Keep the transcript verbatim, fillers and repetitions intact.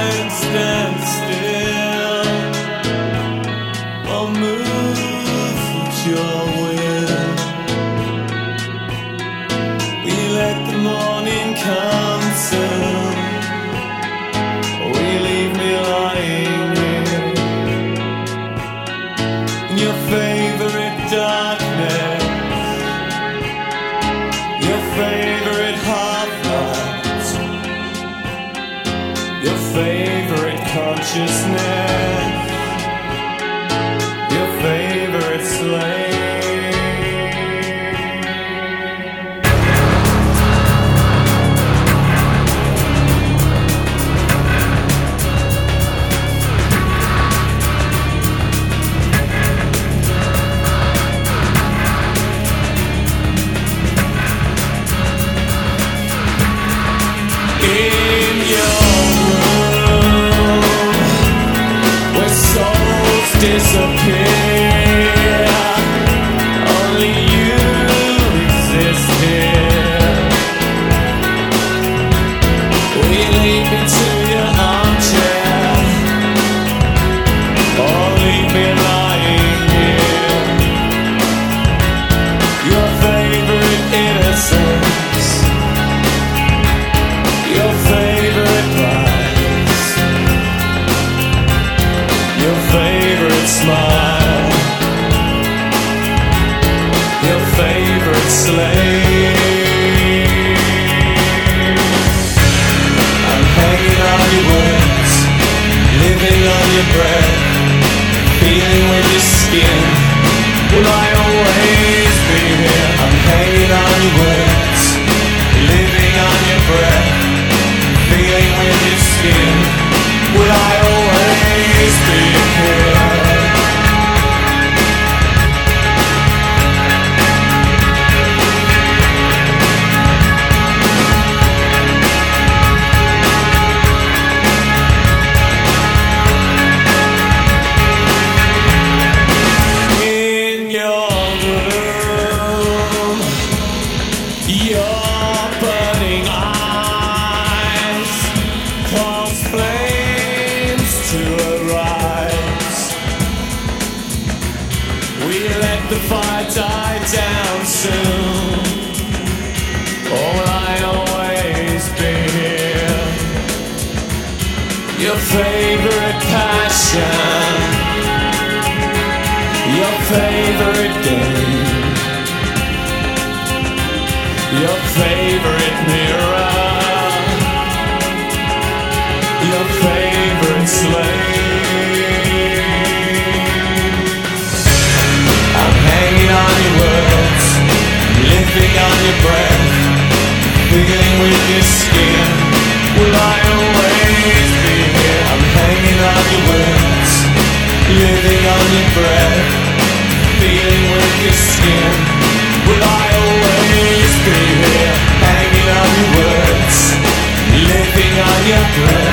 time stands still or moves with your will. We let the morning come soon. We leave me lying here in your favorite darkness, your favorite half-light, your favorite consciousness, your favorite slave. In your room, where souls disappear, only you exist here. We leap into your armchair, or leave me lying here. Your favorite innocence, your favorite prize, your favorite smile, your favorite slave. I'm hanging on your words, living on your breath, feeling with your skin. Will I always be here? I'm hanging on your words, living on your breath, feeling with your skin. Will I always be here? In your room, your burning eyes cause flames to arise. We let the fire die down soon. Or will I always be here? Your favorite passion, your favorite game, your favorite mirror, your favorite slave. I'm hanging on your words, living on your breath, feeling with your skin. Will I always be here? I'm hanging on your words, living on your breath, feeling with your skin. Will I always be here? Hanging on your words, living on your breath.